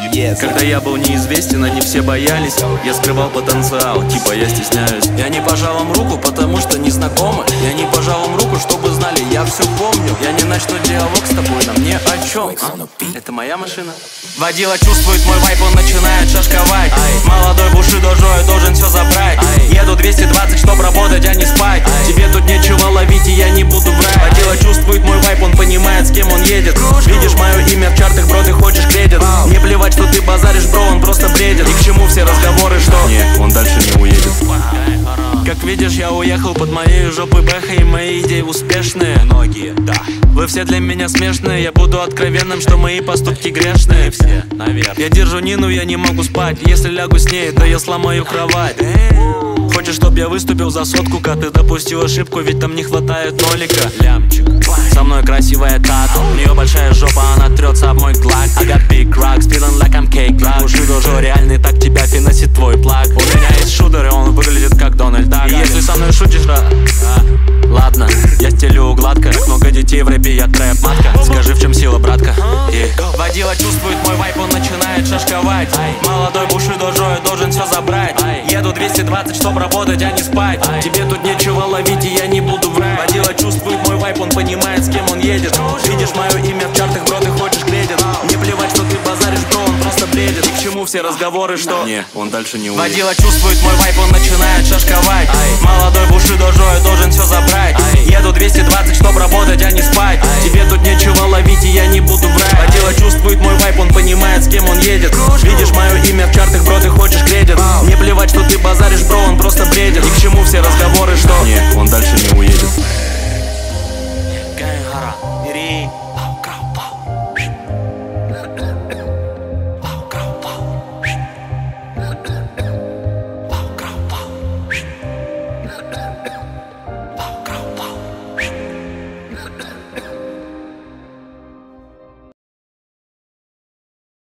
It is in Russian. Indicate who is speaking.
Speaker 1: Когда я был неизвестен, они все боялись. Я скрывал потенциал, типа я стесняюсь. Я не пожал вам руку, потому что не знакомы. Я не пожал вам руку, чтобы знали, я все помню. Я не начну диалог с тобой, нам не о чем. Это моя машина. Водила чувствует мой вайп, он начинает шашковать. Молодой бушидожо, я должен все забрать. Еду 220, чтоб работать, а не спать. Тебе тут нечего ловить, и я не буду врать. Водила чувствует мой вайп, он понимает, с кем он едет. Видишь мое имя в чартах, бро, ты хочешь кредит. Мне плевать, что ты базаришь, бро, он просто бредит. И к чему все разговоры, что
Speaker 2: не, он дальше не уедет.
Speaker 1: Как видишь, я уехал под моей жопой бэха, и мои идеи успешные.
Speaker 2: Многие, да.
Speaker 1: Вы все для меня смешные. Я буду откровенным, что мои поступки грешные.
Speaker 2: Все, наверное.
Speaker 1: Я держу Нину, я не могу спать. Если лягу с ней, то я сломаю кровать. Хочешь, чтоб я выступил за сотку, как ты допустил ошибку, ведь там не хватает нолика.
Speaker 2: Лямчик.
Speaker 1: Со мной красивая тату, у нее большая жопа, она трется об мой глак. I got big rocks, feeling like I'm cake rock. Бушидожо реальный, так тебя финансит твой плаг. У меня есть шутер, и он выглядит как Дональд Дак. И если со мной шутишь, ладно, я стелю гладко. Как много детей в рэпе, я трэп-матка. Скажи, в чем сила, братка? Водила чувствует мой вайп, он начинает шашковать. Молодой бушидожо, я должен все забрать. Еду 220, чтоб работать, а не спать. Тебе тут нечего ловить, и я не буду врать. Водила чувствует мой вайп, он понимает, с кем он едет. Видишь мое имя в чартах, бро, ты хочешь кредит. Мне плевать, что ты базаришь, бро, он просто бредит. И к чему все разговоры, что
Speaker 2: не, он дальше не уедет.
Speaker 1: Водила чувствует мой вайп, он начинает шашковать. Молодой бушидожо, я должен все забрать. Еду 220, чтоб работать, а не спать. Тебе тут нечего ловить, и я не буду врать. Водила чувствует мой вайп, он понимает, с кем он едет. Видишь мое имя в чартах, бро, ты хочешь кредит. Мне плевать, что ты базаришь, бро, он просто бредит. И к чему все разговоры, что
Speaker 2: не, он дальше не уедет.
Speaker 1: Гайхара,